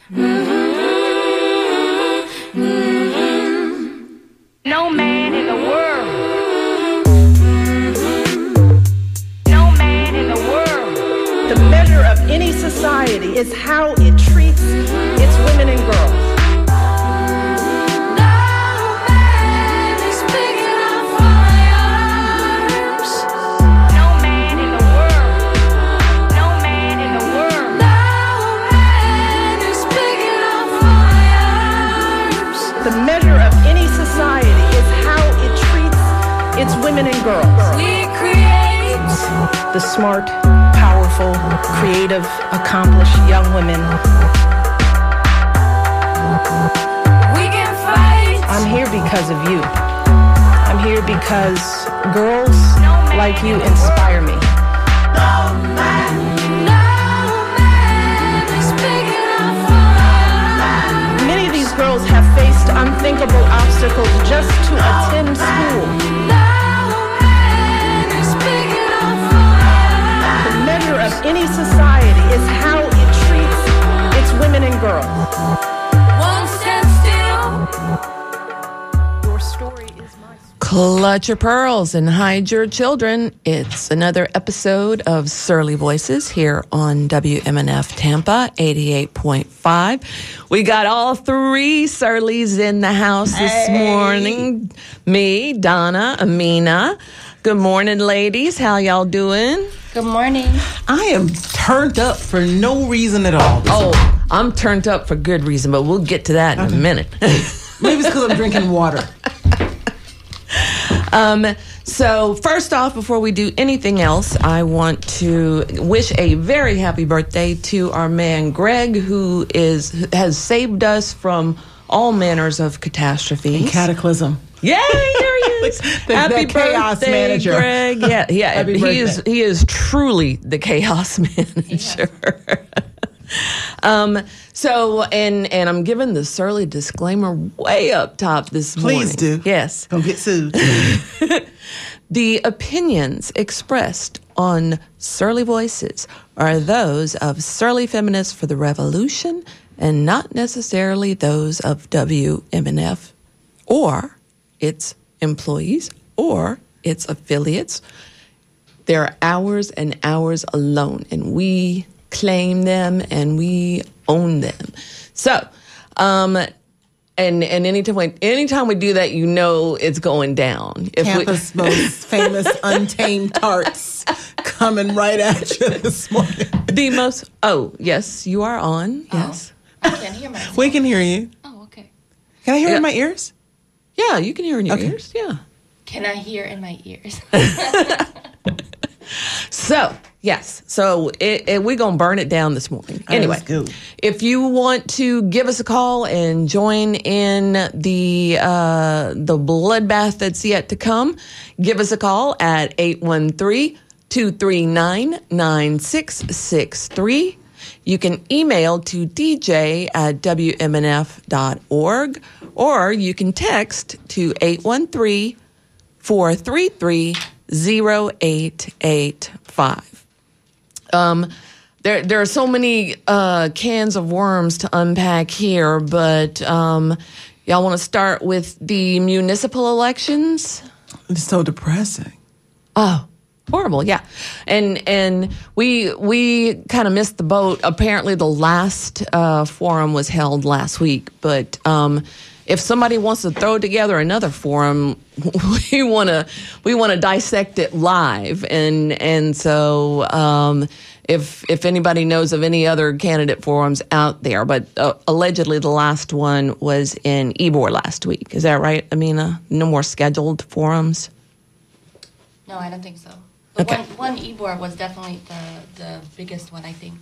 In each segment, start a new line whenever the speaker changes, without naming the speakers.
No man in the world. No man in the world.
The measure of any society is how it treats its women and girls. The measure of any society is how it treats its women and girls.
We create
The smart, powerful, creative, accomplished young women.
We can fight.
I'm here because of you. I'm here because girls like you inspire me.
No man is big enough for us.
Many of these girls have faced unthinkable obstacles just to attend school.
No man is big enough for us.
The measure of any society is how it treats its women and girls.
Won't stand still.
Your story is my story.
Clutch your pearls and hide your children. It's another episode of Surly Voices here on WMNF Tampa 88.5. We got all three Surlies in the house this morning. Me, Donna, Amina. Good morning, ladies. How y'all doing?
Good morning.
I am turned up for no reason at all.
Oh, I'm turned up for good reason, but we'll get to that in a minute.
Maybe it's because I'm drinking water.
So first off, before we do anything else, I want to wish a very happy birthday to our man Greg, who has saved us from all manners of catastrophes.
Cataclysm.
Yay, here he is. Happy
the chaos
birthday,
manager.
Greg. Yeah.
Happy birthday.
He is truly the chaos manager. So, and I'm giving the Surly disclaimer way up top this morning.
Please do.
Yes.
Don't get sued.
The opinions expressed on Surly Voices are those of Surly Feminists for the Revolution and not necessarily those of WMNF or its employees or its affiliates. They're ours and ours alone, and we claim them and we own them. So, and anytime we do that, you know it's going down.
Tampa's most famous untamed tarts coming right at you this morning.
Yes, you are on. Yes.
I can't hear myself.
We can hear you.
Oh, okay.
Can I hear
Yeah.
in my ears?
Yeah, you can hear in your
Okay.
ears. Yeah.
Can I hear in my ears?
So, yes. So we're going to burn it down this morning. Anyway,
let's go.
if you want to give us a call and join in the bloodbath that's yet to come, give us a call at 813-239-9663. You can email to dj@wmnf.org, or you can text to 813-433-0885. There are so many cans of worms to unpack here, but y'all want to start with the municipal elections?
It's so depressing.
Oh, horrible, yeah. And we kind of missed the boat. Apparently the last forum was held last week, but if somebody wants to throw together another forum, we want to dissect it live, and so if anybody knows of any other candidate forums out there, but allegedly the last one was in Ybor last week. Is that right, Amina? No more scheduled forums?
No, I don't think so. But
Okay.
one Ybor was definitely the biggest one, I think.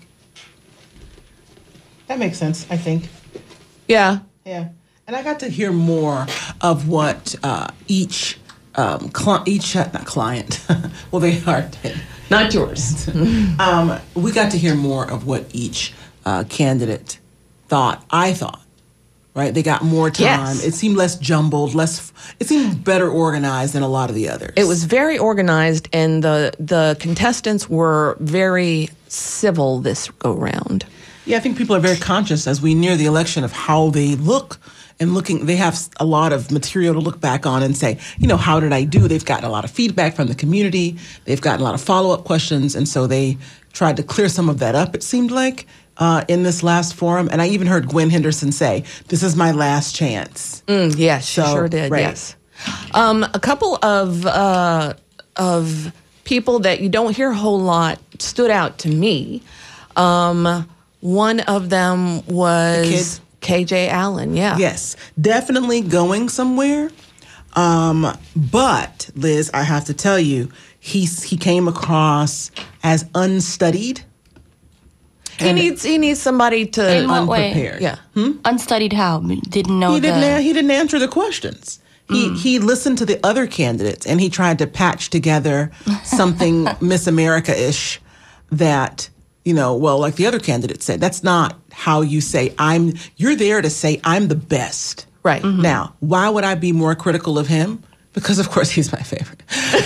That makes sense, I think.
Yeah.
Yeah. And I got to hear more of what each not client, well, they are
Not yours.
we got to hear more of what each candidate thought. I thought, right? They got more time.
Yes.
It seemed less jumbled, it seemed better organized than a lot of the others.
It was very organized, and the contestants were very civil this go round.
Yeah, I think people are very conscious as we near the election of how they look and they have a lot of material to look back on and say, how did I do? They've gotten a lot of feedback from the community. They've gotten a lot of follow-up questions. And so they tried to clear some of that up, it seemed like, in this last forum. And I even heard Gwen Henderson say, this is my last chance.
Yes, she sure did,
right.
yes. A couple of people that you don't hear a whole lot stood out to me. One of them was KJ Allen, yeah.
Yes, definitely going somewhere. But, Liz, I have to tell you, he came across as unstudied.
He needs somebody to...
In what way?
Unprepared.
Yeah.
Unstudied how? Didn't know
He didn't answer the questions. He listened to the other candidates and he tried to patch together something Miss America-ish that, like the other candidate said, that's not how you say you're there to say I'm the best.
Right. Mm-hmm.
Now, why would I be more critical of him? Because of course he's my favorite.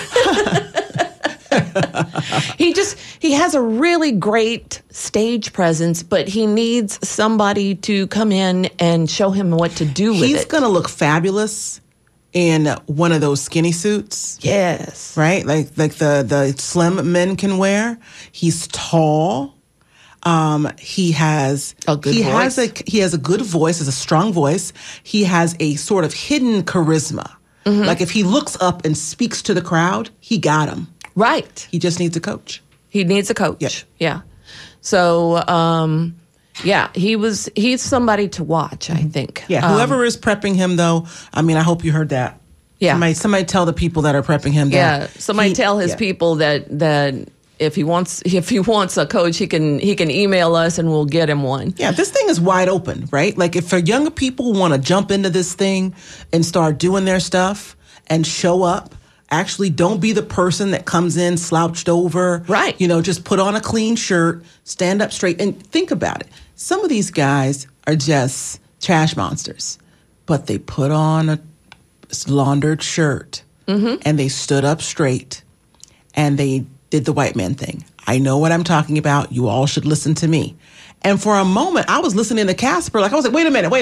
He has a really great stage presence, but he needs somebody to come in and show him what to do with it.
He's going to look fabulous in one of those skinny suits.
Yes.
Right? Like the slim men can wear. He's tall. He has
a good voice.
He has a good voice, has a strong voice. He has a sort of hidden charisma. Mm-hmm. Like if he looks up and speaks to the crowd, he got him.
Right.
He just needs a coach.
He needs a coach. Yeah. So, he's somebody to watch, I think.
Yeah. Whoever is prepping him, though, I hope you heard that.
Yeah.
Somebody tell the people that are prepping him that.
Yeah. Somebody tell his people that if he wants a coach, he can email us and we'll get him one.
Yeah, this thing is wide open, right? Like if younger people want to jump into this thing and start doing their stuff and show up, actually don't be the person that comes in slouched over.
Right.
Just put on a clean shirt, stand up straight, and think about it. Some of these guys are just trash monsters, but they put on a laundered shirt and they stood up straight and they did the white man thing. I know what I'm talking about. You all should listen to me. And for a moment, I was listening to Casper. Like I was like, wait a minute.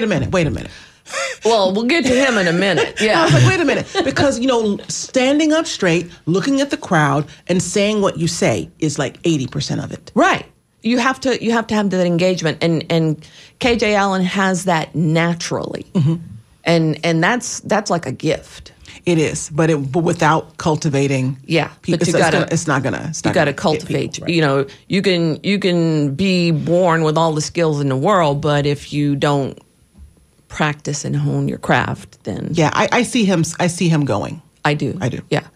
Well, we'll get to him in a minute. Yeah.
I was like, wait a minute. Because, standing up straight, looking at the crowd, and saying what you say is like 80% of it.
Right. You have to have that engagement. And KJ Allen has that naturally. Mm-hmm. And that's like a gift.
It is, but without cultivating.
Yeah,
people,
but you gotta cultivate.
People, right.
You can be born with all the skills in the world, but if you don't practice and hone your craft, then
yeah, I see him going.
I do. Yeah.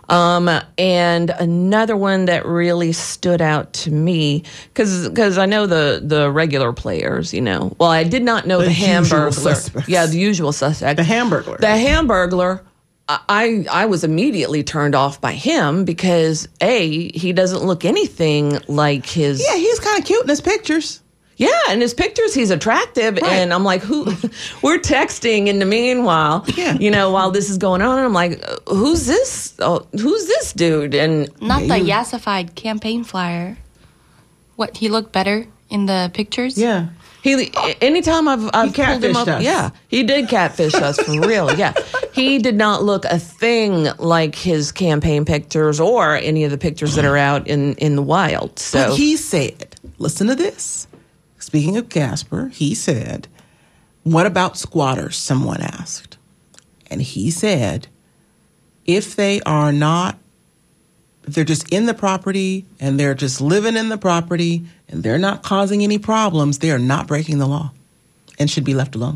And another one that really stood out to me, because I know the regular players, Well, I did not know the Hamburglar. Yeah, the usual suspect.
The Hamburglar.
The Hamburglar. I was immediately turned off by him because he doesn't look anything like his.
Yeah, he's kind of cute in his pictures.
Yeah, in his pictures he's attractive, right. And I'm like, who? We're texting in the meanwhile, while this is going on. And I'm like, who's this? Oh, who's this dude? And
not the yassified campaign flyer. What, he looked better in the pictures?
Yeah.
Anytime I've pulled him up,
us.
Yeah, he did catfish us for real. Yeah, he did not look a thing like his campaign pictures or any of the pictures that are out in the wild. So
but he said, listen to this. Speaking of Casper, he said, "What about squatters?" Someone asked, and he said, "If they're just in the property and they're just living in the property and they're not causing any problems, they are not breaking the law and should be left alone."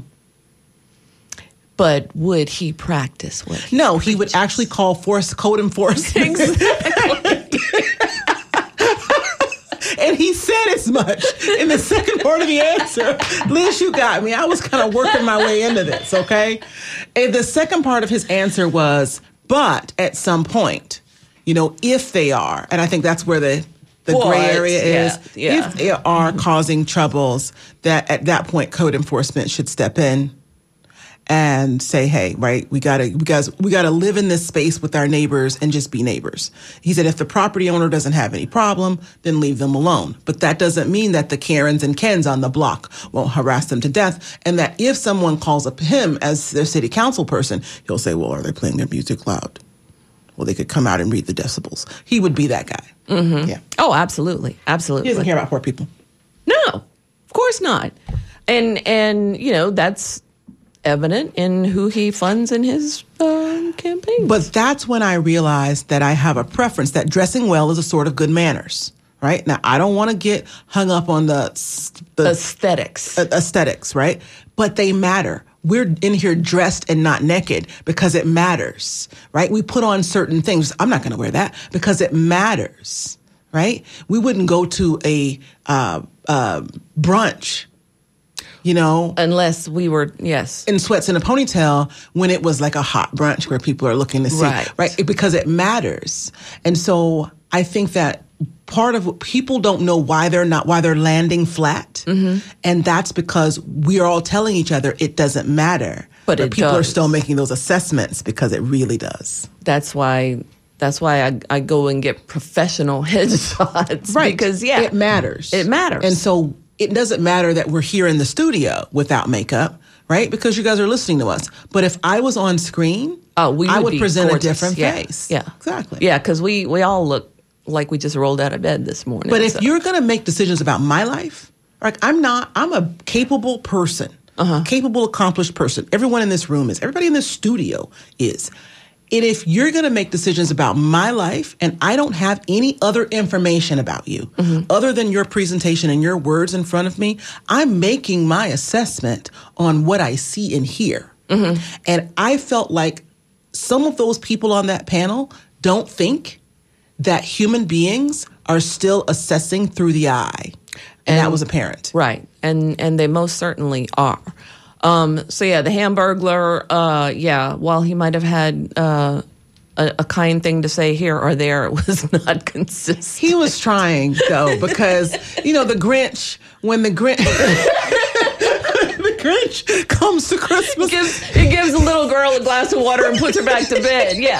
But would he practice what he
No,
preaches?
he would actually call code enforcement.
Exactly.
And he said as much in the second part of the answer. Liz, you got me. I was kind of working my way into this, okay? And the second part of his answer was, but at some point, if they are, and I think that's where the gray area is,
yeah.
if they are causing troubles, that at that point code enforcement should step in and say, hey, right, we gotta live in this space with our neighbors and just be neighbors. He said, if the property owner doesn't have any problem, then leave them alone. But that doesn't mean that the Karens and Kens on the block won't harass them to death. And that if someone calls up him as their city council person, he'll say, well, are they playing their music loud? Well, they could come out and read the decibels. He would be that guy.
Mm-hmm.
Yeah.
Oh, absolutely. Absolutely.
He doesn't care about poor people.
No, of course not. And that's evident in who he funds in his campaign.
But that's when I realized that I have a preference, that dressing well is a sort of good manners, right? Now, I don't want to get hung up on the aesthetics, right? But they matter. We're in here dressed and not naked because it matters, right? We put on certain things. I'm not going to wear that because it matters, right? We wouldn't go to a brunch,
unless we were, yes,
in sweats and a ponytail when it was like a hot brunch where people are looking to see, right? Because it matters. And so I think that part of what people don't know why they're landing flat. Mm-hmm. And that's because we are all telling each other it doesn't matter. But people are still making those assessments because it really does.
That's why I go and get professional headshots.
Right.
Because,
it matters.
It matters.
And so it doesn't matter that we're here in the studio without makeup, right? Because you guys are listening to us. But if I was on screen, I would present
gorgeous.
A different face.
Yeah.
Exactly.
Yeah, because we all look like we just rolled out of bed this morning.
But if you're going to make decisions about my life, like I'm a capable person, capable, accomplished person. Everyone in this room is. Everybody in this studio is. And if you're going to make decisions about my life and I don't have any other information about you other than your presentation and your words in front of me, I'm making my assessment on what I see and hear. Mm-hmm. And I felt like some of those people on that panel don't think that human beings are still assessing through the eye. And that was apparent.
Right. And they most certainly are. The Hamburglar, while he might have had a kind thing to say here or there, it was not consistent.
He was trying, though, because, the Grinch, when the Grinch... the Grinch comes to Christmas...
He gives a little girl a glass of water and puts her back to bed. Yeah.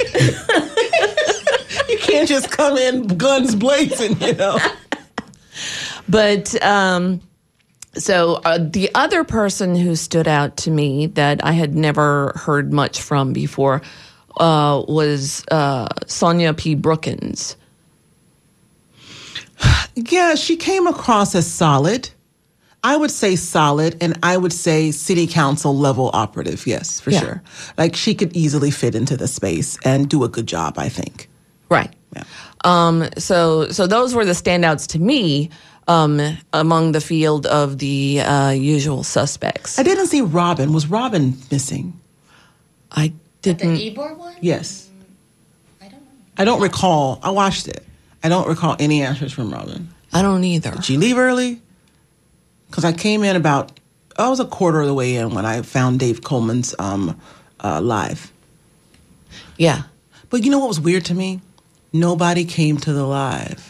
You can't just come in guns blazing,
But... So the other person who stood out to me that I had never heard much from before was Sonia P. Brookins.
Yeah, she came across as solid. I would say solid, and I would say city council level operative, yes, for sure. Like she could easily fit into the space and do a good job, I think.
Right.
Yeah.
So those were the standouts to me. Among the field of the usual suspects.
I didn't see Robin. Was Robin missing?
I didn't.
The Ybor one?
Yes.
I don't know.
I don't recall. I watched it. I don't recall any answers from Robin.
I don't either.
Did she leave early? Because I came in I was a quarter of the way in when I found Dave Coleman's live.
Yeah.
But you know what was weird to me? Nobody came to the live.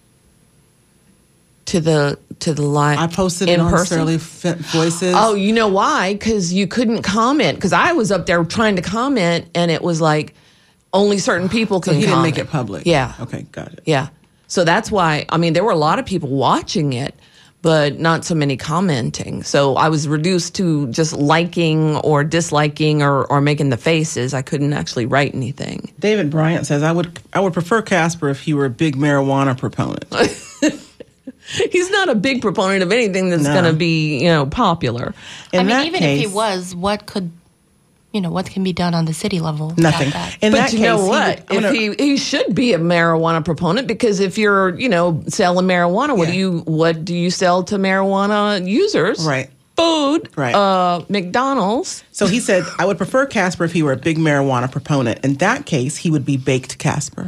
To the live.
I posted it on Surly Voices.
Oh, you know why? Because you couldn't comment. Because I was up there trying to comment, and it was like only certain people can comment.
So he didn't make it public.
Yeah.
Okay, got it.
Yeah. So that's why. I mean, there were a lot of people watching it, but not so many commenting. So I was reduced to just liking or disliking or making the faces. I couldn't actually write anything.
David Bryant says, I would prefer Casper if he were a big marijuana proponent.
He's not a big proponent of anything that's going to be, popular.
Even if he was, what can be done on the city level?
Nothing.
But you know what? He should be a marijuana proponent because if you're, selling marijuana, what do you sell to marijuana users?
Right.
Food.
Right.
McDonald's.
So he said, I would prefer Casper if he were a big marijuana proponent. In that case, he would be baked Casper.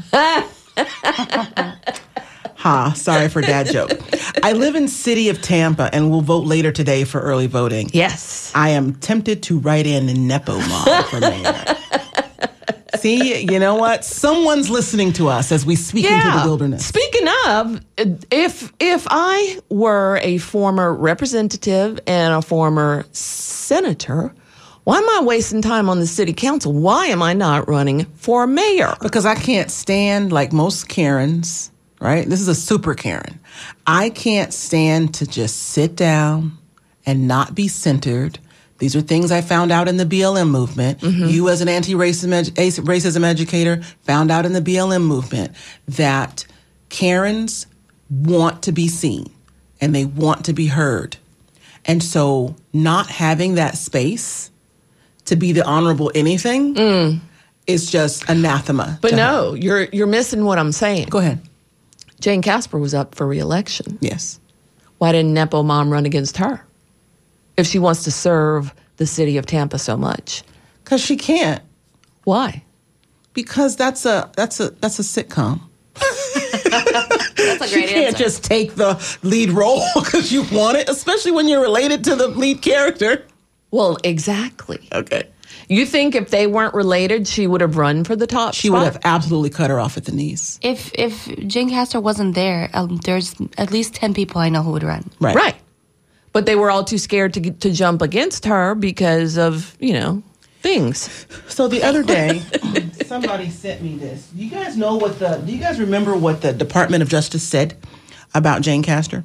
Sorry for that joke. I live in city of Tampa and will vote later today for early voting.
Yes.
I am tempted to write in Nepo Mom for mayor. See, you know what? Someone's listening to us as we speak into the wilderness.
Speaking of, if I were a former representative and a former senator, Why am I wasting time on the city council? Why am I not running for mayor?
Because I can't stand, like most Karens, right? This is a super Karen. I can't stand to just sit down and not be centered. These are things I found out in the BLM movement. You, as an anti-racism educator, found out in the BLM movement that Karens want to be seen and they want to be heard. And so not having that space to be the honorable anything is just anathema.
But
to
no,
her.
you're missing what I'm saying.
Go ahead.
Jane Casper was up for re-election.
Yes.
Why didn't Nepo Mom run against her? If she wants to serve the city of Tampa so much.
Because she can't.
Why?
Because that's a sitcom.
That's a
You
great
can't
answer.
just take the lead role because you want it, especially when you're related to the lead character.
Well, exactly.
Okay.
You think if they weren't related, she would have run for the top
She
spot?
would have absolutely cut her off at the knees.
If Jane Castor wasn't there, there's at least 10 people I know who would run.
Right. But they were all too scared to jump against her because of, things.
So the other day, somebody sent me this. Do you guys remember what the Department of Justice said about Jane Castor?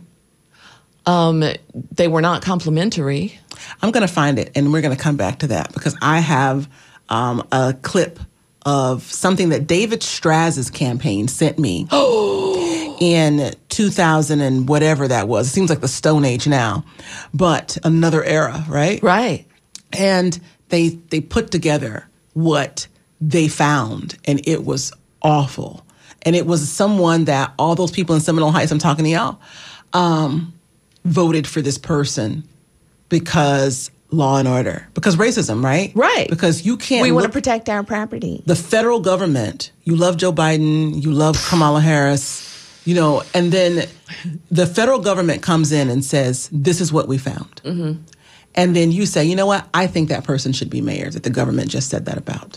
They were not complimentary.
I'm going to find it, and we're going to come back to that because I have a clip of something that David Strazz's campaign sent me in 2000 and whatever that was. It seems like the Stone Age now, but another era, right?
Right.
And they put together what they found, and it was awful. And it was someone that all those people in Seminole Heights, I'm talking to y'all, voted for this person because law and order, because racism, right?
Right.
Because you can't.
We want to
look-
protect our property.
the federal government. You love Joe Biden, you love Kamala Harris, and then the federal government comes in and says, "This is what we found." Mm-hmm. And then you say, you know what? I think that person should be mayor that the government just said that about.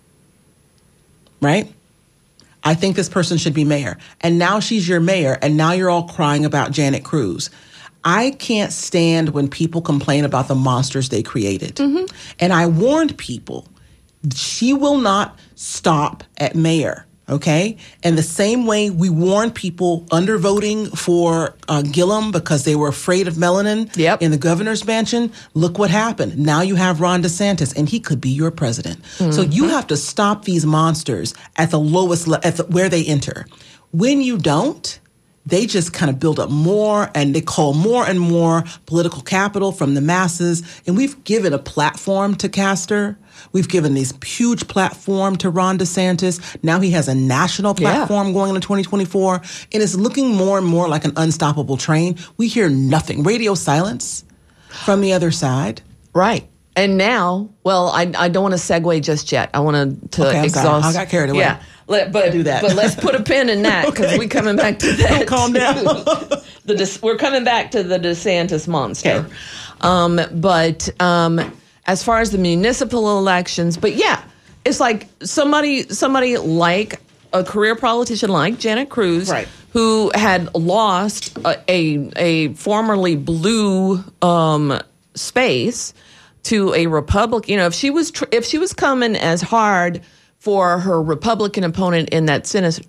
Right? I think this person should be mayor. And now she's your mayor, and now you're all crying about Janet Cruz. I can't stand when people complain about the monsters they created. Mm-hmm. And I warned people, she will not stop at mayor. Okay? And the same way we warned people undervoting for Gillum because they were afraid of melanin in the governor's mansion, look what happened. Now you have Ron DeSantis, and he could be your president. Mm-hmm. So you have to stop these monsters at the lowest, where they enter. When you don't, they just kind of build up more, and they call more and more political capital from the masses. And we've given a platform to Castor. We've given this huge platform to Ron DeSantis. Now he has a national platform going into 2024. And it's looking more and more like an unstoppable train. We hear nothing. Radio silence from the other side.
Right. And now, well, I don't want to segue just yet. I want to
Okay, I'm
exhaust.
sorry. I got carried away.
Yeah. But
do that.
But let's put a pin in that because we're coming back to that.
Calm down.
We're coming back to the DeSantis monster.
Okay.
As far as the municipal elections, but yeah, it's like somebody like a career politician like Janet Cruz,
Right.
who had lost a formerly blue space to a Republican. If she was coming as hard for her Republican opponent in that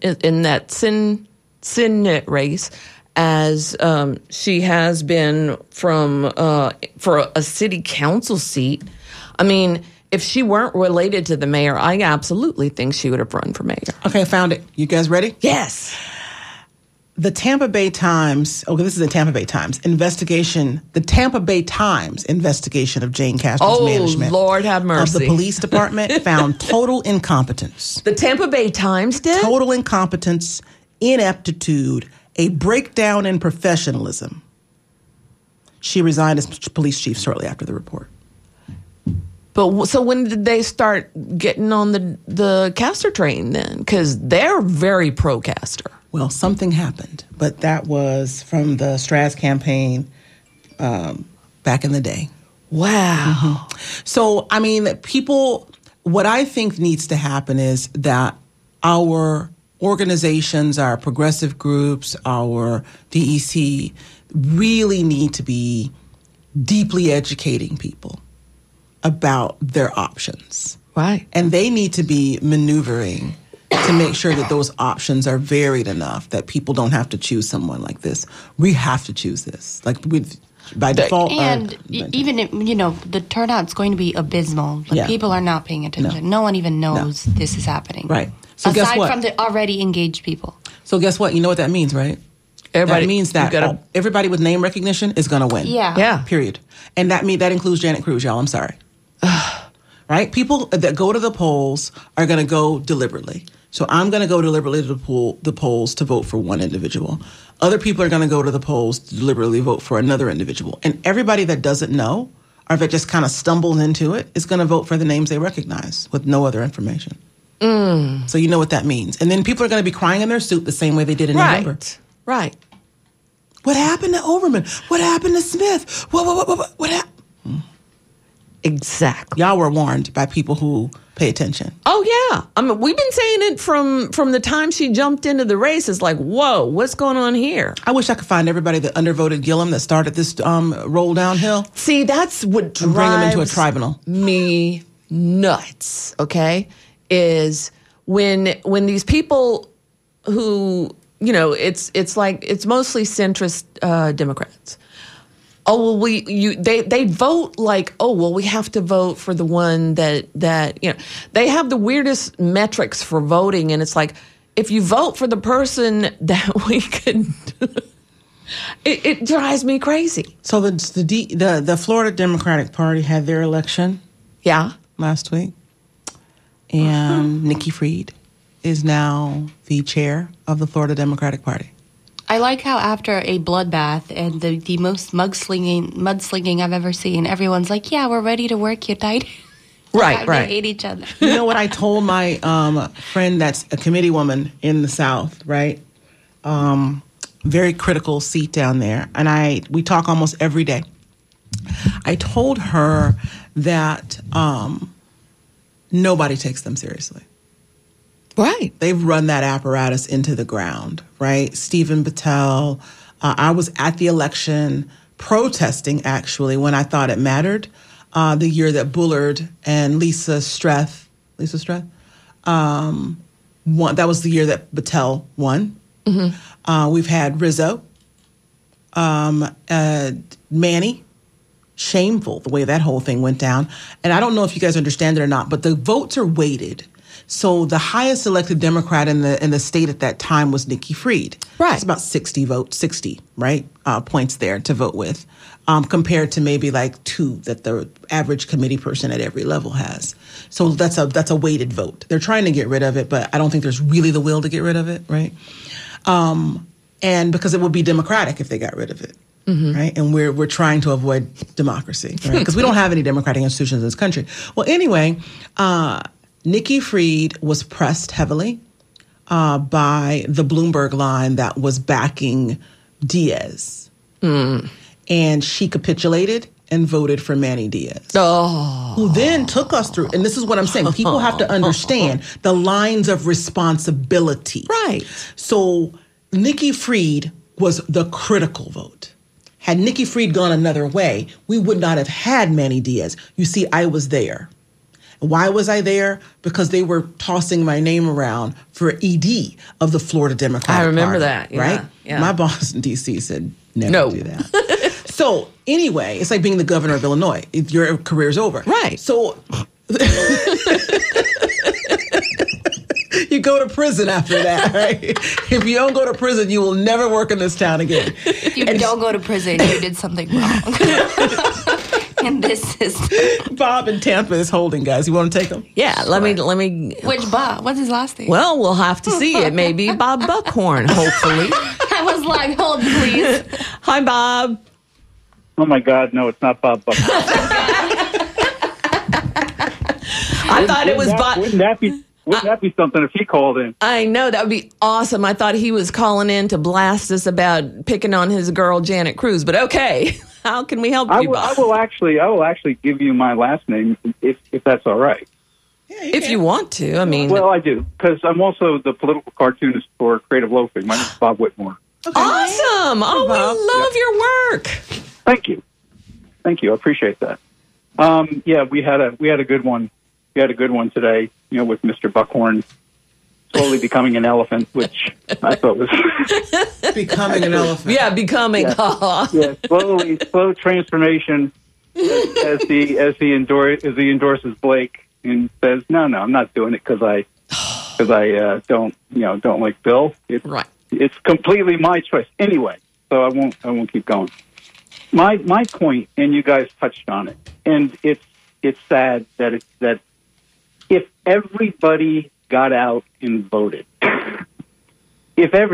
Senate race as she has been for a city council seat. I mean, if she weren't related to the mayor, I absolutely think she would have run for mayor.
Okay, found it. You guys ready?
Yes.
The Tampa Bay Times, this is the Tampa Bay Times investigation, the Tampa Bay Times investigation of Jane Castor's management.
Oh, Lord have mercy.
Of the police department found total incompetence.
The Tampa Bay Times did?
Total incompetence, ineptitude, a breakdown in professionalism. She resigned as police chief shortly after the report.
But so when did they start getting on the Castor train then? Because they're very pro-Castor.
Well, something happened, but that was from the Straz campaign back in the day.
Wow.
Mm-hmm. So, I mean, what I think needs to happen is that our organizations, our progressive groups, our DEC really need to be deeply educating people about their options.
Right.
And they need to be maneuvering to make sure that those options are varied enough that people don't have to choose someone like this. We have to choose this. Like by default.
And even if, the turnout's going to be abysmal. Like,
Yeah.
people are not paying attention. No one even knows this is happening.
Right. So guess
Aside
what?
from the already engaged people.
So guess what? You know what that means, right?
Everybody
That means that everybody with name recognition is going to win.
Yeah.
Yeah.
Period. And that includes Janet Cruz, y'all. I'm sorry. Right? People that go to the polls are going to go deliberately. So I'm going to go deliberately to the polls to vote for one individual. Other people are going to go to the polls to deliberately vote for another individual. And everybody that doesn't know or that just kind of stumbles into it is going to vote for the names they recognize with no other information. So you know what that means. And then people are going to be crying in their soup the same way they did in November.
Right.
What happened to Overman? What happened to Smith? What happened?
Exactly.
Y'all were warned by people who pay attention.
Oh yeah. I mean, we've been saying it from the time she jumped into the race. It's like, whoa, what's going on here?
I wish I could find everybody that undervoted Gillum that started this roll downhill
See, that's what
and bring them into a
drives
tribunal.
me nuts. Okay, is when these people who it's like it's mostly centrist Democrats. Oh well, they vote like, oh well, we have to vote for the one that they have the weirdest metrics for voting, and it's like if you vote for the person that we could, it drives me crazy.
So the Florida Democratic Party had their election
Yeah.
last week, and Nikki Fried is now the chair of the Florida Democratic Party.
I like how after a bloodbath and the most mudslinging I've ever seen, everyone's like, yeah, we're ready to work you tight.
Right.
They hate each other.
You know what I told my friend that's a committee woman in the South, right? Very critical seat down there. And we talk almost every day. I told her that nobody takes them seriously.
Right.
They've run that apparatus into the ground, right? Stephen Battelle. I was at the election protesting, actually, when I thought it mattered. The year that Bullard and Lisa Streth won. That was the year that Battelle won. Mm-hmm. We've had Rizzo, Manny. Shameful the way that whole thing went down. And I don't know if you guys understand it or not, but the votes are weighted. So the highest elected Democrat in the state at that time was Nikki Fried.
Right.
It's about 60 right, points there to vote with, compared to maybe like 2 that the average committee person at every level has. So that's a weighted vote. They're trying to get rid of it, but I don't think there's really the will to get rid of it, right? And because it would be democratic if they got rid of it. Mm-hmm. Right, and we're trying to avoid democracy, right? Because we don't have any democratic institutions in this country. Well, anyway, Nikki Fried was pressed heavily by the Bloomberg line that was backing Diaz, and she capitulated and voted for Manny Diaz, who then took us through. And this is what I'm saying: people have to understand the lines of responsibility.
Right.
So Nikki Fried was the critical vote. Had Nikki Fried gone another way, we would not have had Manny Diaz. You see, I was there. Why was I there? Because they were tossing my name around for ED of the Florida Democratic Party.
I remember that, yeah,
right?
yeah.
My boss in D.C. said, never
No.
do that. So anyway, it's like being the governor of Illinois. Your career's over.
Right.
So you go to prison after that, right? If you don't go to prison, you will never work in this town again.
If you don't go to prison, you did something wrong. And this is
Bob in Tampa is holding, guys. You want to take him?
Yeah. Let me.
which Bob? What's his last name?
Well, we'll have to see. It may be Bob Buckhorn, hopefully.
I was like, hold please.
Hi, Bob.
Oh my God, no, it's not Bob Buckhorn.
I thought it was Bob.
Wouldn't that be something if he called in?
I know, that would be awesome. I thought he was calling in to blast us about picking on his girl Janet Cruz, but okay. How can we help you, Bob?
I will actually give you my last name if that's all right.
If you want to, I mean.
Well, I do, because I'm also the political cartoonist for Creative Loafing. My name is Bob Whitmore.
Awesome. Oh,
Bob.
we love your work.
Thank you. I appreciate that. Yeah, we had a good one. We had a good one today. With Mr. Buckhorn slowly becoming an elephant, which I thought was
Becoming an elephant.
Yeah, becoming.
slow transformation as he endorses Blake and says, no, I'm not doing it because I don't like Bill. It's completely my choice anyway. So I won't keep going. My point, and you guys touched on it, and it's sad that if everybody got out and voted, if the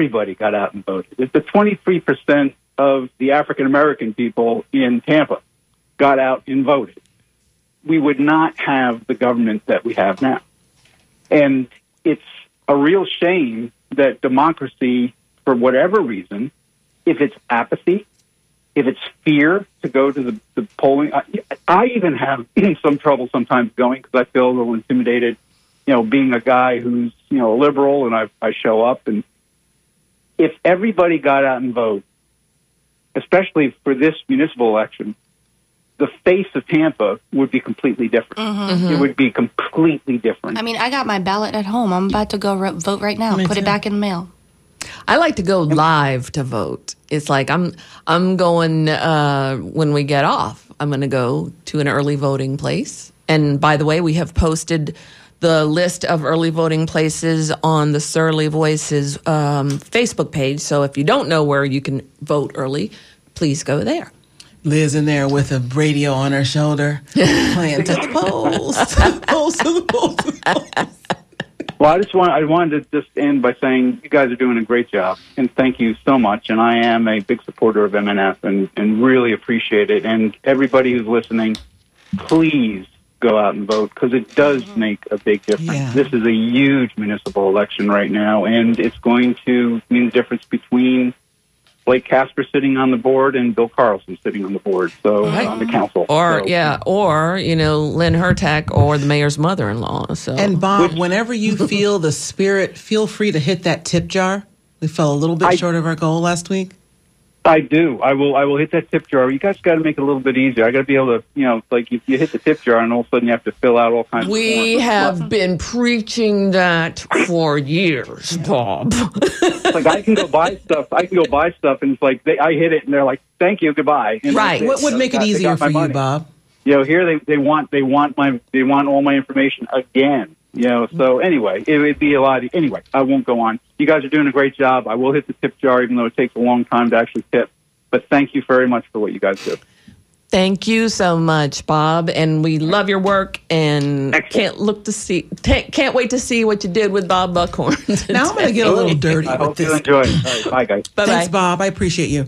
23% of the African American people in Tampa got out and voted, we would not have the government that we have now. And it's a real shame that democracy, for whatever reason, if it's apathy, if it's fear to go to the polling, I even have some trouble sometimes going because I feel a little intimidated, being a guy who's, a liberal and I show up. And if everybody got out and vote, especially for this municipal election, the face of Tampa would be completely different. It would be completely different.
I mean, I got my ballot at home. I'm about to go vote right now. Put it back in the mail.
I like to go live to vote. It's like I'm going when we get off. I'm going to go to an early voting place. And by the way, we have posted the list of early voting places on the Surly Voices Facebook page. So if you don't know where you can vote early, please go there.
Liz in there with a radio on her shoulder, playing to the polls, to the polls, to the polls, to the polls.
Well, I wanted to just end by saying you guys are doing a great job, and thank you so much. And I am a big supporter of MNF and really appreciate it. And everybody who's listening, please go out and vote because it does make a big difference.
Yeah.
This is a huge municipal election right now, and it's going to mean the difference between Blake Casper sitting on the board and Bill Carlson sitting on the board, so on the council.
Or Lynn Hurtak or the mayor's mother-in-law. So
And Bob, whenever you feel the spirit, feel free to hit that tip jar. We fell a little bit short of our goal last week.
I do. I will hit that tip jar. You guys got to make it a little bit easier. I got to be able to, like you hit the tip jar and all of a sudden you have to fill out all kinds of forms.
We have been preaching that for years, Bob.
Like I can go buy stuff. And it's like I hit it and they're like, "Thank you, goodbye." And
Right.
What would make it easier for you, Bob?
Here they want all my information again. So anyway, it would be a lot. Anyway, I won't go on. You guys are doing a great job. I will hit the tip jar, even though it takes a long time to actually tip. But thank you very much for what you guys do.
Thank you so much, Bob, and we love your work and
Excellent.
can't wait to see what you did with Bob Buckhorn.
Now I'm going to get a little dirty
I
with
hope you
this.
enjoy it. All right, bye, guys.
Bye-bye.
Thanks, Bob. I appreciate you.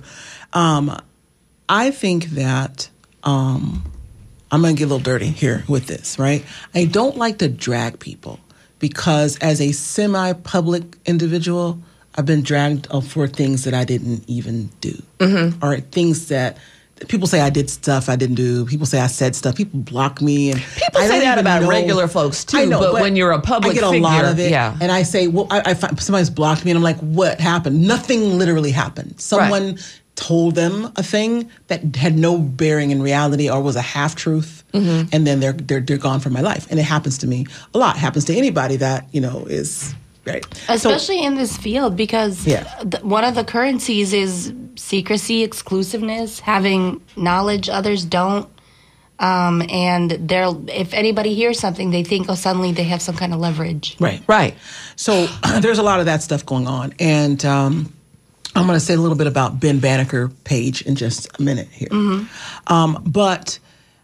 I think that I'm going to get a little dirty here with this, right? I don't like to drag people because as a semi-public individual, I've been dragged for things that I didn't even do. Or things that people say I did stuff I didn't do. People say I said stuff. People block me. And
People
I
say
don't
that
even
about
know-
regular folks too,
I know,
but when you're a public
I get
figure,
a lot of it.
yeah.
And I say, well, I find somebody's blocked me, and I'm like, what happened? Nothing literally happened. Someone told them a thing that had no bearing in reality or was a half truth, and then they're gone from my life. And it happens to me a lot. It happens to anybody that is right.
Especially in this field, because one of the currencies is secrecy, exclusiveness, having knowledge others don't. And if anybody hears something, they think, suddenly they have some kind of leverage.
Right. So there's a lot of that stuff going on. And I'm going to say a little bit about Ben Banneker page in just a minute here. But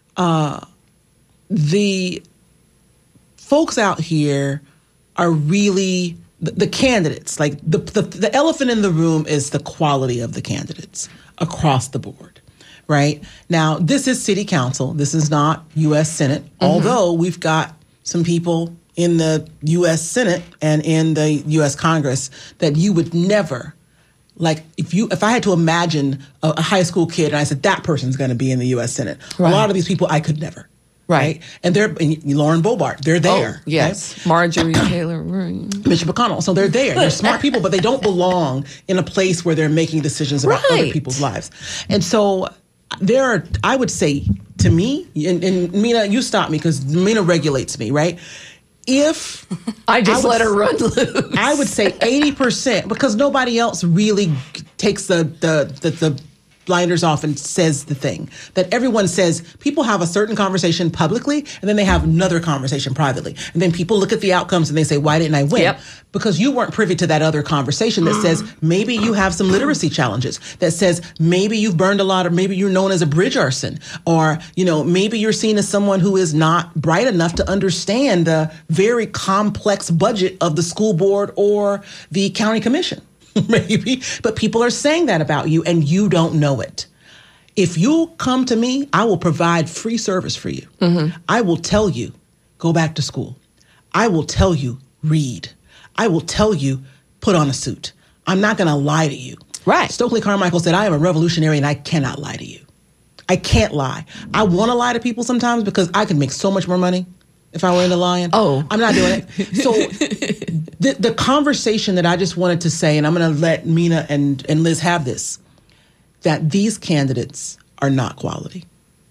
the folks out here are really the candidates. Like the elephant in the room is the quality of the candidates across the board. Right now, this is city council. This is not U.S. Senate, although we've got some people in the U.S. Senate and in the U.S. Congress that you would never, like, if I had to imagine a high school kid and I said that person's going to be in the U.S. Senate, a lot of these people I could never. Right. And Lauren Boebert, they're there.
Oh, yes. Right? Marjorie Taylor Greene.
Mitch McConnell. So they're there. They're smart people, but they don't belong in a place where they're making decisions about other people's lives. And so there are, I would say, to me, and Mina, you stop me because Mina regulates me, right? If
I just let her run loose,
I would say 80%, because nobody else really takes the blinders off and says the thing that everyone says. People have a certain conversation publicly, and then they have another conversation privately, and then people look at the outcomes and they say, why didn't I win?
Yep.
Because you weren't privy to that other conversation that says maybe you have some literacy challenges, that says maybe you've burned a lot, or maybe you're known as a bridge arson, or maybe you're seen as someone who is not bright enough to understand the very complex budget of the school board or the county commission. Maybe, but people are saying that about you and you don't know it. If you come to me, I will provide free service for you. I will tell you, go back to school. I will tell you, read. I will tell you, put on a suit. I'm not going to lie to you.
Right.
Stokely Carmichael said, I am a revolutionary and I cannot lie to you. I can't lie. I want to lie to people sometimes because I can make so much more money if I were into lying.
Oh.
I'm not doing it. So the conversation that I just wanted to say, and I'm going to let Mina and Liz have this, that these candidates are not quality.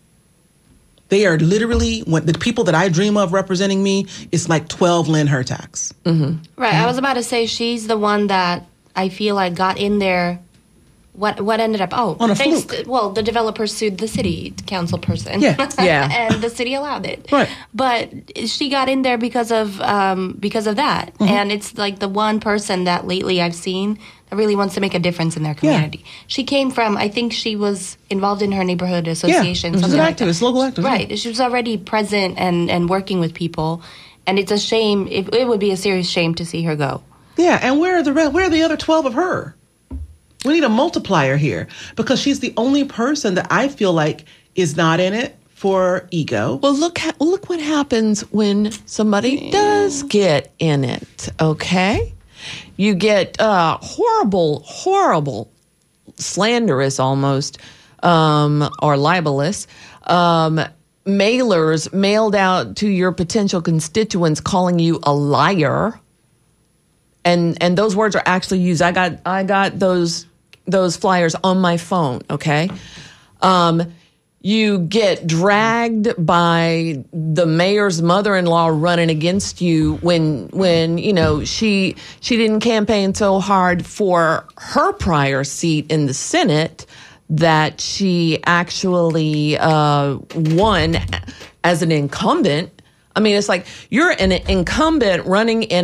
They are literally, when the people that I dream of representing me, it's like 12 Lynn Hertax.
Right. I was about to say she's the one that I feel like got in there. What ended up? Oh,
On a fluke.
The developers sued the city council person.
Yeah.
Yeah.
And the city allowed it.
Right.
But she got in there because of that. And it's like the one person that lately I've seen that really wants to make a difference in their community. She came from, I think she was involved in her neighborhood association.
She's
something
an
like that.
activist, local activist.
Right. She was already present and working with people. And it's a shame. It would be a serious shame to see her go.
Yeah, and where are the other 12 of her? We need a multiplier here, because she's the only person that I feel like is not in it for ego.
Well, look what happens when somebody does get in it, okay? You get horrible, slanderous almost, or libelous, mailers mailed out to your potential constituents calling you a liar. And those words are actually used. I got those flyers on my phone, okay? You get dragged by the mayor's mother-in-law running against you when she didn't campaign so hard for her prior seat in the Senate that she actually won as an incumbent. I mean, it's like you're an incumbent running in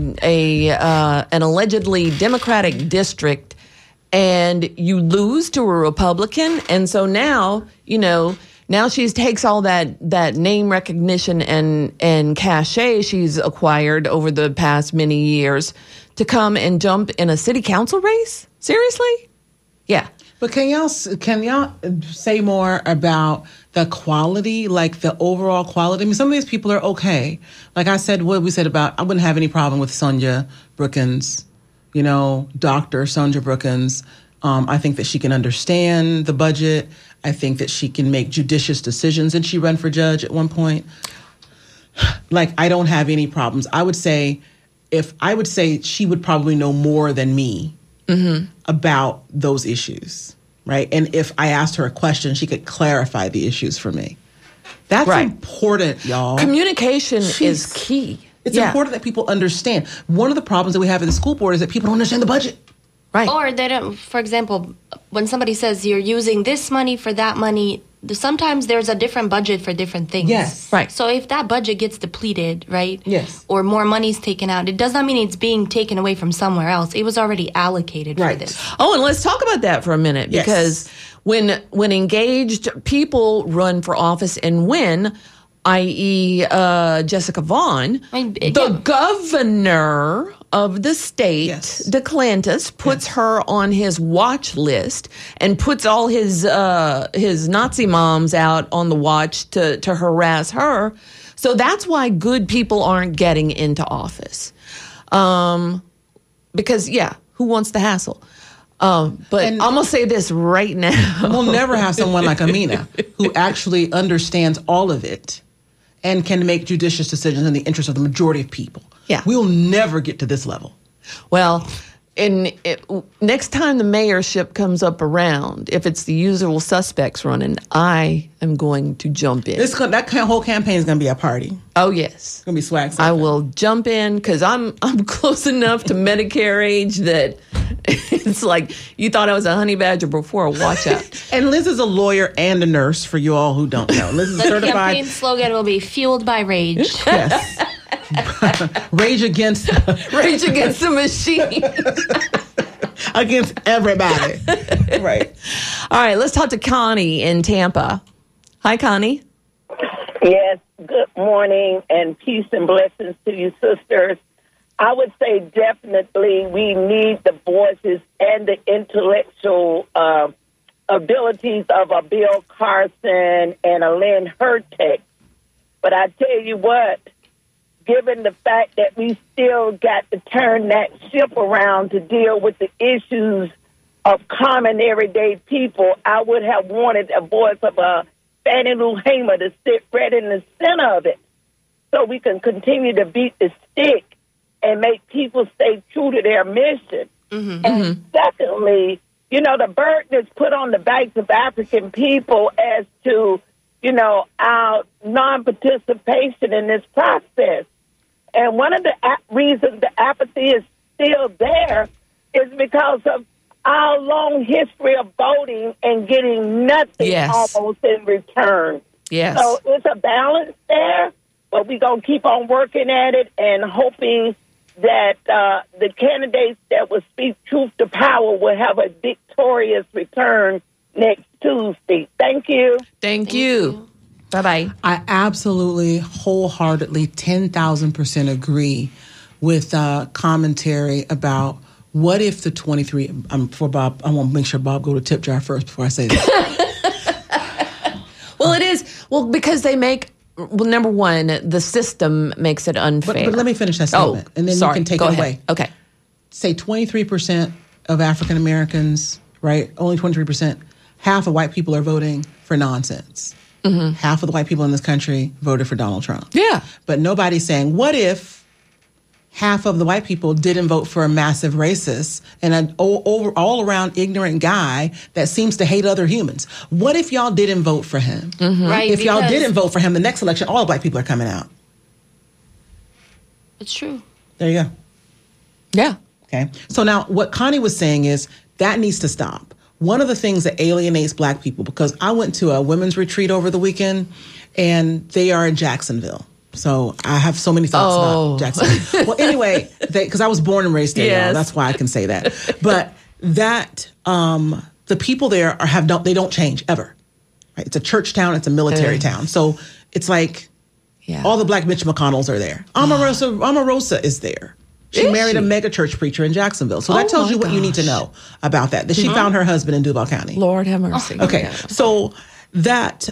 an allegedly Democratic district, and you lose to a Republican, and so now she takes all that name recognition and cachet she's acquired over the past many years to come and jump in a city council race. Seriously? Yeah.
But can y'all say more about the quality, like the overall quality? I mean, some of these people are okay. Like I said, what we said about, I wouldn't have any problem with Sonja Brookins, Dr. Sonja Brookins. I think that she can understand the budget. I think that she can make judicious decisions. And she ran for judge at one point. Like, I don't have any problems. I would say she would probably know more than me about those issues, right? And if I asked her a question, she could clarify the issues for me. That's
right.
important, y'all.
Communication is key.
It's important that people understand. One of the problems that we have at the school board is that people don't understand the budget.
Right.
Or they don't, for example, when somebody says you're using this money for that money, sometimes there's a different budget for different things.
Yes.
Right.
So if that budget gets depleted, right?
Yes.
Or more money's taken out, it does not mean it's being taken away from somewhere else. It was already allocated for this.
Oh, and let's talk about that for a minute,
Yes.
because when engaged people run for office and win, i.e. Jessica Vaughn, the governor of the state,
Yes.
DeClantis, puts her on his watch list and puts all his Nazi moms out on the watch to harass her. So that's why good people aren't getting into office. Because, who wants the hassle? But I'm going to say this right now.
We'll never have someone like Amina who actually understands all of it and can make judicious decisions in the interest of the majority of people.
Yeah.
We'll never get to this level.
Well, next time the mayorship comes up around, if it's the usual suspects running, I am going to jump in.
That whole campaign is going to be a party.
Oh, yes.
It's going to be swag.
I will jump in because I'm close enough to Medicare age that it's like you thought I was a honey badger before. Watch out.
And Liz is a lawyer and a nurse for you all who don't know. Liz is
The
certified.
campaign slogan will be "Fueled by Rage."
Yes. Rage against
the machine.
against everybody. Right.
All right, let's talk to Connie in Tampa. Hi, Connie.
Yes, good morning and peace and blessings to you, sisters. I would say definitely we need the voices and the intellectual abilities of a Bill Carson and a Lynn Hurtek. But I tell you what, given the fact that we still got to turn that ship around to deal with the issues of common everyday people, I would have wanted a voice of a Fannie Lou Hamer to sit right in the center of it so we can continue to beat the stick and make people stay true to their mission. And secondly, the burden is put on the backs of African people as to, our non-participation in this process. And one of the reasons the apathy is still there is because of our long history of voting and getting nothing almost in return.
Yes.
So it's a balance there, but we're going to keep on working at it and hoping that the candidates that will speak truth to power will have a victorious return next Tuesday. Thank you.
Thank you. Bye-bye.
I absolutely, wholeheartedly, 10,000% agree with commentary about what if the 23, for Bob, I want to make sure Bob go to tip jar first before I say that.
Well, it is. Well, because they make, number one, the system makes it unfair.
But let me finish that statement, and then you can take it away.
Okay.
Say 23% of African Americans, right? Only 23%. Half of white people are voting for nonsense. Half of the white people in this country voted for Donald Trump.
Yeah.
But nobody's saying, what if half of the white people didn't vote for a massive racist and an all-around ignorant guy that seems to hate other humans? What if y'all didn't vote for him?
Right,
If y'all
because
didn't vote for him, the next election, all black people are coming out.
it's true.
There you go.
Yeah.
Okay. So now what Connie was saying is that needs to stop. One of the things that alienates black people, because I went to a women's retreat over the weekend, and they are in Jacksonville. So I have so many thoughts about Jacksonville. Well, anyway, because I was born and raised there, y'all. That's why I can say that. But that the people there they don't change ever. Right? It's a church town. It's a military town. So it's like all the black Mitch McConnells are there. Omarosa is there. She married a mega church preacher in Jacksonville. So that tells you what you need to know about that. That she found her husband in Duval County.
Lord have mercy.
Okay.
Yeah.
So that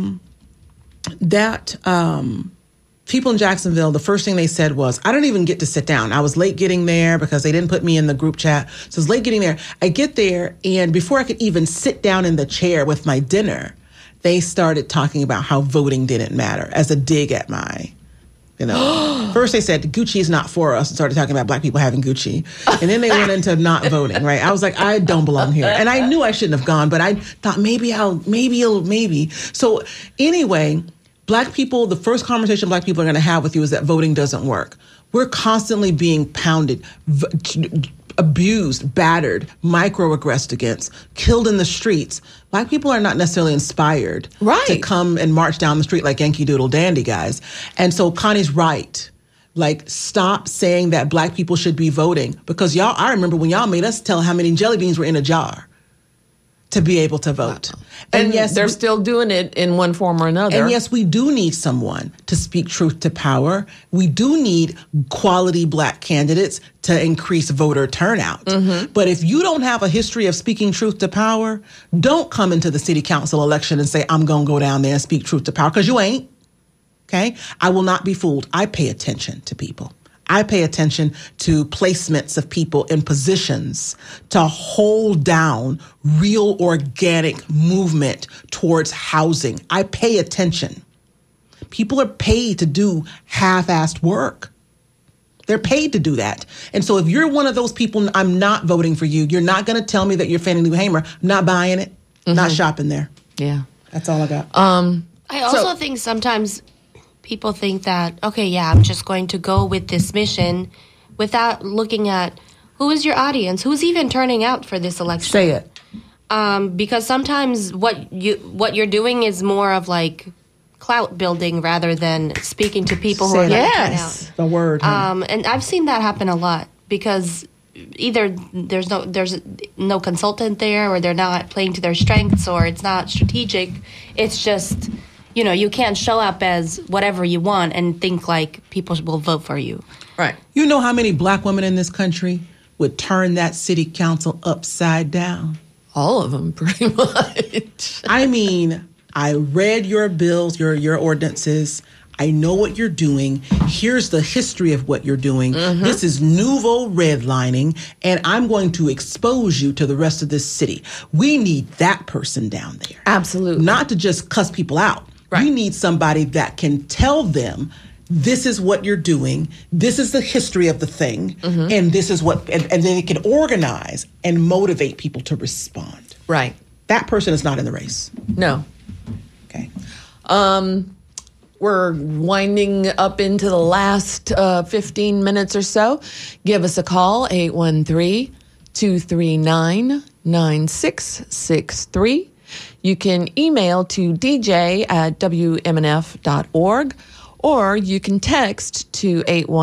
people in Jacksonville, the first thing they said was, I don't even get to sit down. I was late getting there because they didn't put me in the group chat. So I was late getting there. I get there, and before I could even sit down in the chair with my dinner, they started talking about how voting didn't matter as a dig at my... First they said Gucci is not for us and started talking about black people having Gucci. And then they went into not voting, right? I was like, I don't belong here. And I knew I shouldn't have gone, but I thought maybe. So anyway, black people, the first conversation black people are going to have with you is that voting doesn't work. We're constantly being pounded, abused, battered, microaggressed against, killed in the streets. Black people are not necessarily inspired to come and march down the street like Yankee Doodle Dandy guys. And so Connie's right. Like, stop saying that black people should be voting, because I remember when y'all made us tell how many jelly beans were in a jar to be able to vote.
And yes, they're still doing it in one form or another.
And yes, we do need someone to speak truth to power. We do need quality black candidates to increase voter turnout. But if you don't have a history of speaking truth to power, don't come into the city council election and say, I'm going to go down there and speak truth to power, because you ain't. Okay? I will not be fooled. I pay attention to people. I pay attention to placements of people in positions to hold down real organic movement towards housing. I pay attention. People are paid to do half-assed work. They're paid to do that. And so if you're one of those people, I'm not voting for you. You're not going to tell me that you're Fannie Lou Hamer. I'm not buying it. Not shopping there.
Yeah.
That's all I got.
I also think sometimes people think that, okay, yeah, I'm just going to go with this mission without looking at who is your audience, who's even turning out for this election.
Say it.
Because sometimes what you're doing is more of like clout building rather than speaking to people who are going to turn out.
The word.
And I've seen that happen a lot because either there's no consultant there, or they're not playing to their strengths, or it's not strategic. It's just, you can't show up as whatever you want and think like people will vote for you.
Right.
You know how many black women in this country would turn that city council upside down?
All of them, pretty much.
I mean, I read your bills, your ordinances. I know what you're doing. Here's the history of what you're doing. This is nouveau redlining, and I'm going to expose you to the rest of this city. We need that person down there.
Absolutely.
Not to just cuss people out.
Right.
We need somebody that can tell them, this is what you're doing, this is the history of the thing, and this is what, and then it can organize and motivate people to respond.
Right.
That person is not in the race.
No.
Okay.
We're winding up into the last 15 minutes or so. Give us a call, 813-239-9663. You can email to dj@wmnf.org, or you can text to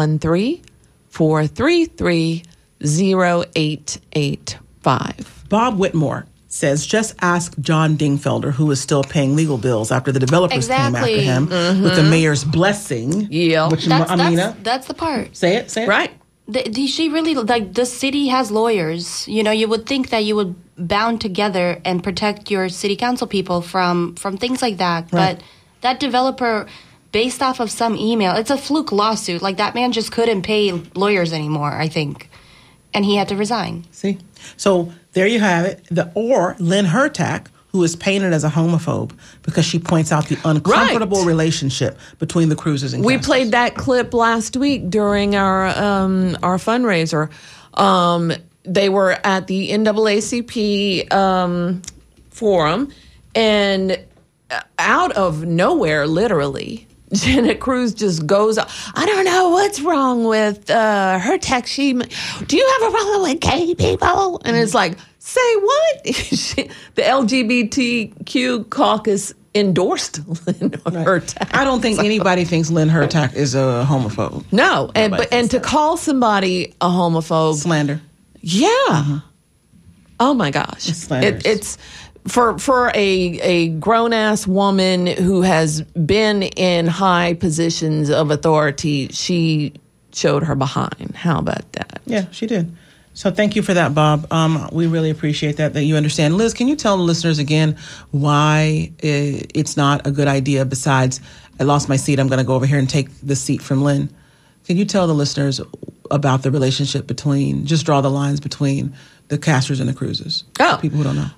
813-433-0885.
Bob Whitmore says, just ask John Dingfelder, who is still paying legal bills after the developers came after him with the mayor's blessing.
Yeah.
Which, Amina,
That's the part.
say it.
Right.
She really, the city has lawyers. You would think that you would bound together and protect your city council people from things like that.
Right.
But that developer, based off of some email, it's a fluke lawsuit. Like, that man just couldn't pay lawyers anymore, I think. And he had to resign.
See? So there you have it. Or Lynn Hurtak, who is painted as a homophobe because she points out the uncomfortable relationship between the Cruzes and
We
Castles.
played that clip last week during our fundraiser. They were at the NAACP forum, and out of nowhere, literally, Janet Cruz just goes, I don't know what's wrong with her tech. Do you have a problem with gay people? And it's like, say what? The LGBTQ caucus endorsed Lynn Hurtak.
I don't think anybody thinks Lynn Hurtak is a homophobe.
No, and to call somebody a homophobe.
Slander.
Yeah. Oh my gosh.
It's slanderous.
It's for a grown-ass woman who has been in high positions of authority, she showed her behind. How about that?
Yeah, she did. So thank you for that, Bob. We really appreciate that you understand. Liz, can you tell the listeners again why it's not a good idea besides, I lost my seat, I'm going to go over here and take the seat from Lynn. Can you tell the listeners about the relationship between, just draw the lines between the Castors and the Cruzes?
Oh.
People who don't know.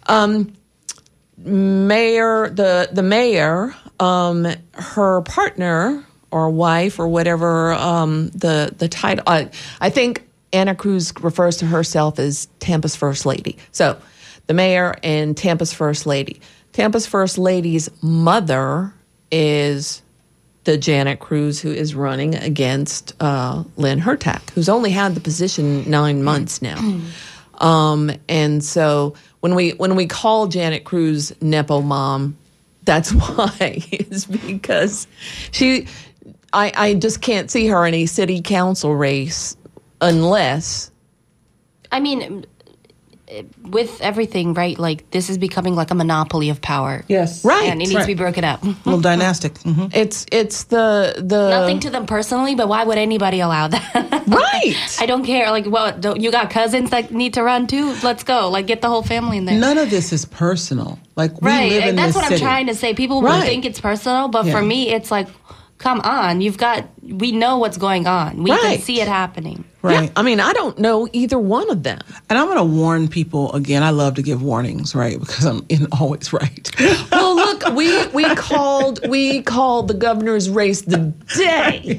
Mayor, the mayor, her partner or wife or whatever, the title, I think Anna Cruz refers to herself as Tampa's First Lady. So the mayor and Tampa's First Lady. Tampa's First Lady's mother is the Janet Cruz who is running against Lynn Hurtak, who's only had the position 9 months now. And so when we call Janet Cruz Nepo Mom, that's why. It's because I just can't see her in a city council race unless.
I mean, with everything, right? Like, this is becoming like a monopoly of power.
Yes.
Right.
And it needs to be broken up.
A little dynastic. Mm-hmm.
It's the
Nothing to them personally, but why would anybody allow that?
Right.
I don't care. Like, what? You got cousins that need to run too? Let's go. Like, get the whole family in there.
None of this is personal. Like, we
Right.
live in
And that's
this
what
city.
I'm trying to say. People will
Right.
think it's personal, but
Yeah.
for me, it's like, come on. You've got we know what's going on. We
Right.
can see it happening.
Right.
Yeah, I mean, I don't know either one of them.
And I'm going to warn people again. I love to give warnings, right? Because I'm always right.
Well, look, we called the governor's race the day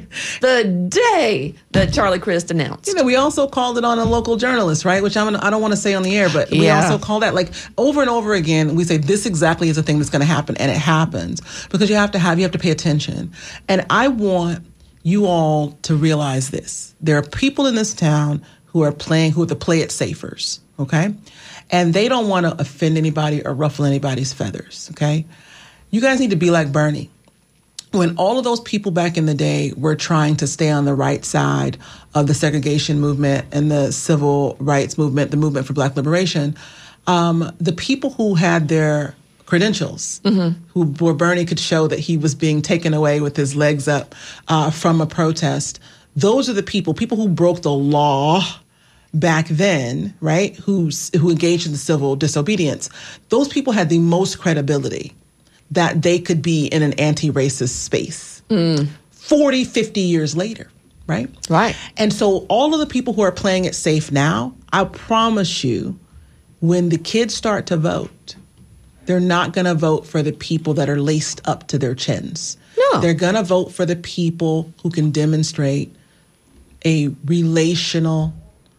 that Charlie Crist announced.
You know, we also called it on a local journalist, right? Which I don't want to say on the air, but we
Yeah.
also call that, like, over and over again. We say this exactly is the thing that's going to happen, and it happens because you have to pay attention. And I want you all to realize this: there are people in this town who are the play it safers, okay? And they don't want to offend anybody or ruffle anybody's feathers, okay? You guys need to be like Bernie. When all of those people back in the day were trying to stay on the right side of the segregation movement and the civil rights movement, the movement for Black liberation, the people who had their credentials, where Bernie could show that he was being taken away with his legs up from a protest, those are the people who broke the law back then, right, who engaged in the civil disobedience. Those people had the most credibility that they could be in an anti-racist space 40, 50 years later, right?
Right.
And so all of the people who are playing it safe now, I promise you, when the kids start to vote, they're not going to vote for the people that are laced up to their chins.
No.
They're going to vote for the people who can demonstrate a relational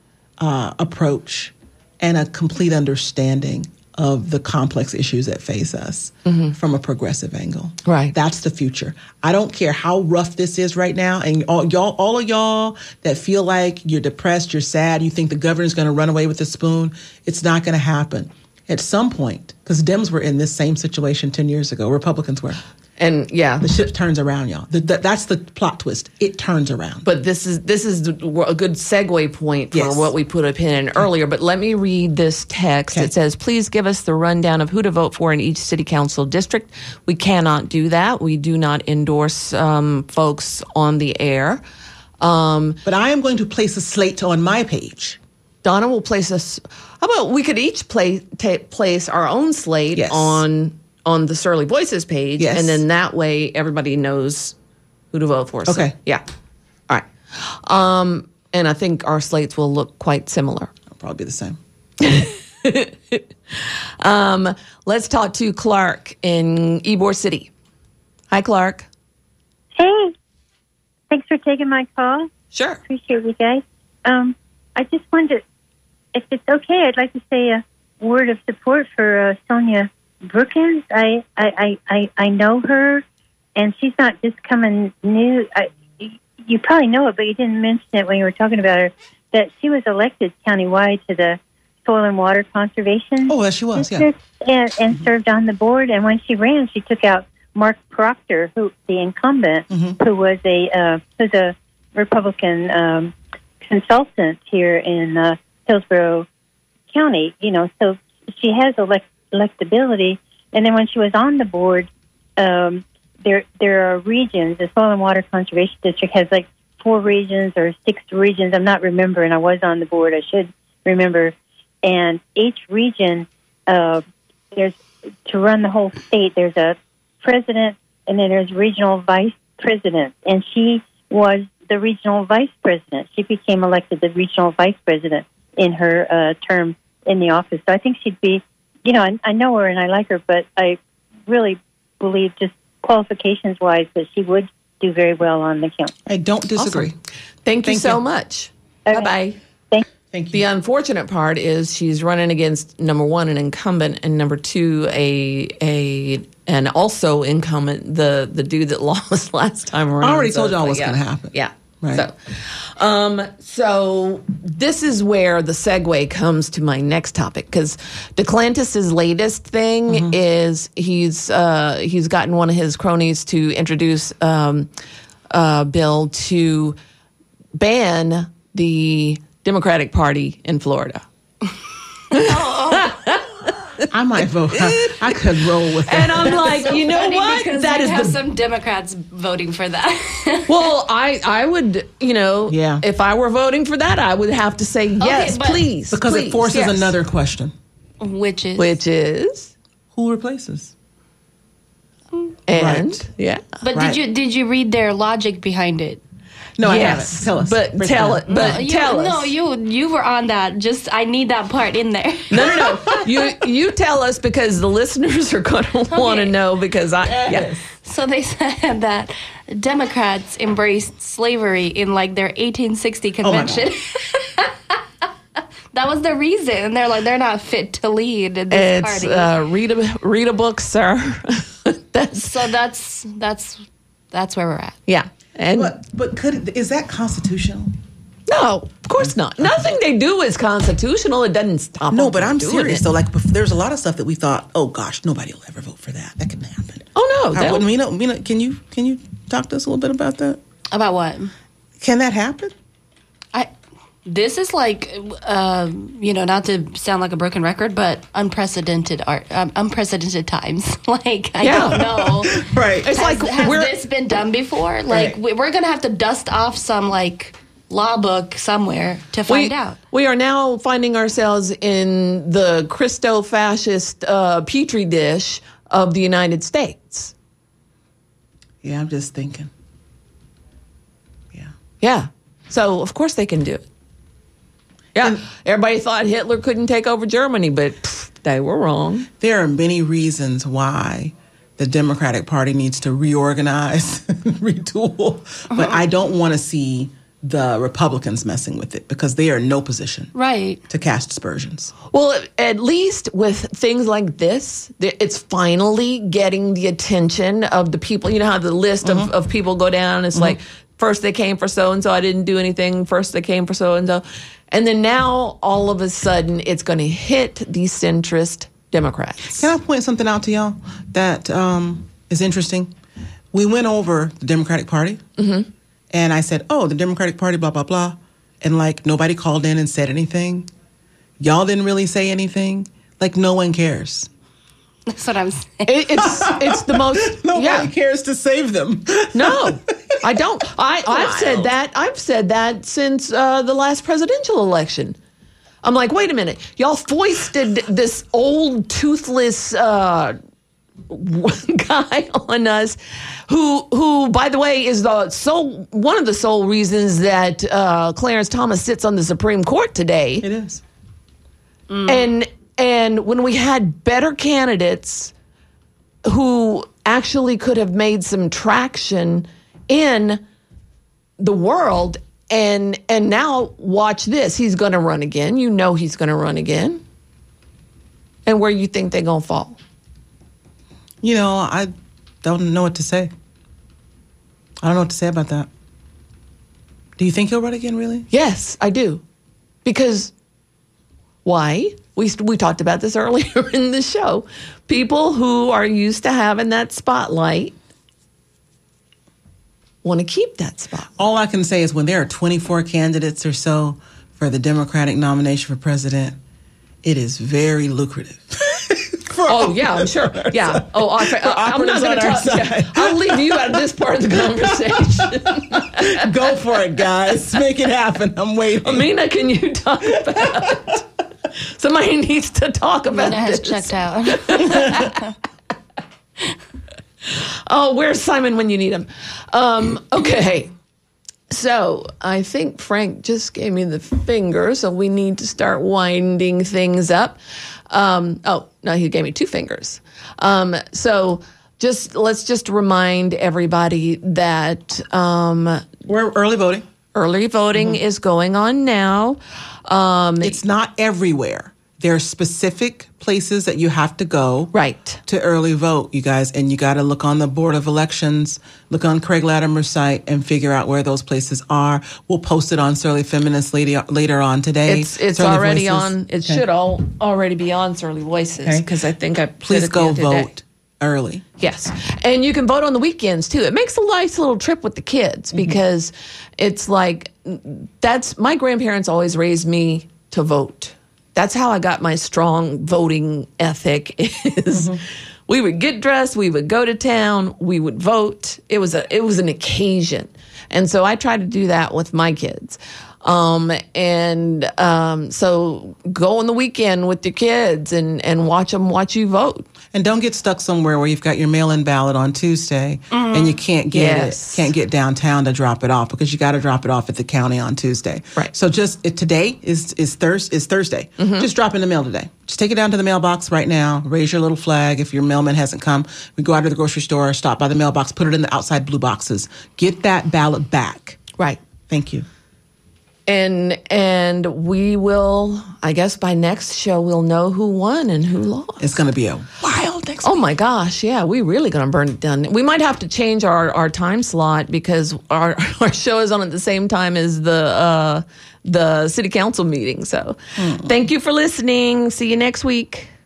approach and a complete understanding of the complex issues that face us from a progressive angle.
Right.
That's the future. I don't care how rough this is right now. And all of y'all that feel like you're depressed, you're sad, you think the governor's going to run away with a spoon, it's not going to happen. At some point, because Dems were in this same situation 10 years ago, Republicans were.
And yeah,
The ship turns around, y'all. That's the plot twist. It turns around.
but this is a good segue point for
Yes.
what we put a pin in earlier. But let me read this text.
Okay.
It says, please give us the rundown of who to vote for in each city council district. We cannot do that. We do not endorse folks on the air.
But I am going to place a slate on my page.
Donna will place us. How about we could each place our own slate
Yes.
on the Surly Voices page,
Yes.
and then that way everybody knows who to vote for. So,
Okay.
yeah. All right. And I think our slates will look quite similar.
It'll probably be the same.
Let's talk to Clark in Ybor City. Hi, Clark.
Hey, thanks for taking my call.
Sure.
Appreciate you guys. I just wanted to, if it's okay, I'd like to say a word of support for Sonia Brookins. I know her, and she's not just coming new. You probably know it, but you didn't mention it when you were talking about her, that she was elected countywide to the Soil and Water Conservation
Oh, yes, she was, yeah.
District, and served on the board. And when she ran, she took out Mark Proctor, who the incumbent, who was a Republican consultant here in Hillsborough County. You know, so she has electability. And then when she was on the board, there are regions. The Soil and Water Conservation District has like 4 regions or 6 regions. I'm not remembering. I was on the board. I should remember. And each region, there's to run the whole state. There's a president, and then there's regional vice president. And she was the regional vice president. She became elected the regional vice president in her term in the office. So I think she'd be, you know, I know her and I like her, but I really believe just qualifications-wise that she would do very well on the council.
I don't disagree.
Awesome. Thank you so much.
Okay.
Bye-bye.
Thank you.
The unfortunate part is she's running against, number one, an incumbent, and number two, and also incumbent, the dude that lost last time around.
I already told y'all what's going to happen.
Yeah.
Right.
So this is where the segue comes to my next topic, because DeClantis's latest thing is he's gotten one of his cronies to introduce a bill to ban the Democratic Party in Florida.
I might vote. I could roll with that.
And I'm like, you know what?
Because
That
I
is
have
the
some Democrats voting for that.
well. I would, you know,
Yeah.
if I were voting for that, I would have to say yes,
but-
please,
because
please,
it forces
yes.
another question.
Which
which is
Who replaces?
and
Right.
yeah.
But
Right.
did you read their logic behind it?
No, I
Yes,
haven't. Tell us.
but
Break
tell
down.
it. But tell us.
No, you were on that. Just I need that part in there.
No. You tell us because the listeners are going to want to know because yeah.
So they said that Democrats embraced slavery in like their 1860 convention. That was the reason. And they're like, they're not fit to lead this
It's
party.
read a book, sir.
So that's where we're at.
Yeah. And
But is that constitutional?
no, of course not. Nothing they do is constitutional. It doesn't stop.
No,
them
but
from
I'm
doing
serious.
it.
So, like, there's a lot of stuff that we thought, oh gosh, nobody will ever vote for that. That can happen.
Oh no, they'll-
Mina, can you talk to us a little bit about that?
About what?
Can that happen?
This is like, not to sound like a broken record, but unprecedented times. Like, I don't know.
Right.
It's like
Has
we're
this been done before? Like,
Right.
we're going to have to dust off some, like, law book somewhere to find out.
We are now finding ourselves in the Christo-fascist petri dish of the United States.
Yeah, I'm just thinking.
Yeah. So, of course they can do it. Yeah. Everybody thought Hitler couldn't take over Germany, but they were wrong.
There are many reasons why the Democratic Party needs to reorganize, retool, but I don't want to see the Republicans messing with it because they are in no position
Right.
to cast aspersions.
Well, at least with things like this, it's finally getting the attention of the people. You know how the list of people go down? It's like, first they came for so-and-so, I didn't do anything. First they came for so-and-so. And then now, all of a sudden, it's going to hit the centrist Democrats.
Can I point something out to y'all that is interesting? We went over the Democratic Party, and I said, oh, the Democratic Party, blah, blah, blah. And, like, nobody called in and said anything. Y'all didn't really say anything. Like, no one cares.
That's what I'm saying.
It's the most...
Nobody cares to save them.
No, I don't. I've said that. I've said that since the last presidential election. I'm like, wait a minute. Y'all foisted this old toothless guy on us who, by the way, is one of the sole reasons that Clarence Thomas sits on the Supreme Court today.
It is.
And when we had better candidates who actually could have made some traction in the world, and now watch this. He's going to run again. You know he's going to run again. And where you think they're going to fall?
You know, I don't know what to say. I don't know what to say about that. Do you think he'll run again, really?
Yes, I do. Because why? We talked about this earlier in the show. People who are used to having that spotlight want to keep that spot.
All I can say is when there are 24 candidates or so for the Democratic nomination for president, it is very lucrative.
Oh, yeah, I'm sure. Yeah. Oh, I'm not going to talk. Yeah, I'll leave you out of this part of the conversation.
Go for it, guys. Make it happen. I'm waiting.
Amina, can you talk about it? Somebody needs to talk about
Mina has
this.
checked out.
Oh, where's Simon when you need him? Okay. So I think Frank just gave me the finger, so we need to start winding things up. Oh, no, he gave me two fingers. So let's just remind everybody that
We're early voting.
early voting is going on now.
It's not everywhere. There are specific places that you have to go
Right.
to early vote, you guys, and you got to look on the Board of Elections, look on Craig Latimer's site, and figure out where those places are. We'll post it on Surly Feminist later on today.
It's
Surly
already
Voices.
on. It
Okay.
should already be on Surly Voices
Okay.
because I think I
Please
said it the
go
other day.
vote early.
Yes. And you can vote on the weekends too. It makes a nice little trip with the kids because it's like my grandparents always raised me to vote. That's how I got my strong voting ethic is we would get dressed, we would go to town, we would vote. It was an occasion. And so I try to do that with my kids. So go on the weekend with your kids and watch you vote.
And don't get stuck somewhere where you've got your mail-in ballot on Tuesday and you can't get
Yes.
can't get downtown to drop it off because you got to drop it off at the county on Tuesday.
Right.
So today is Thursday. Just drop in the mail today. Just take it down to the mailbox right now. Raise your little flag if your mailman hasn't come. We go out to the grocery store, stop by the mailbox, put it in the outside blue boxes. Get that ballot back.
Right.
Thank you.
And we will, I guess by next show, we'll know who won and who lost.
It's going to be a wild next
Oh
week.
my gosh, yeah, we really going to burn it down. We might have to change our time slot because our show is on at the same time as the city council meeting. So thank you for listening. See you next week.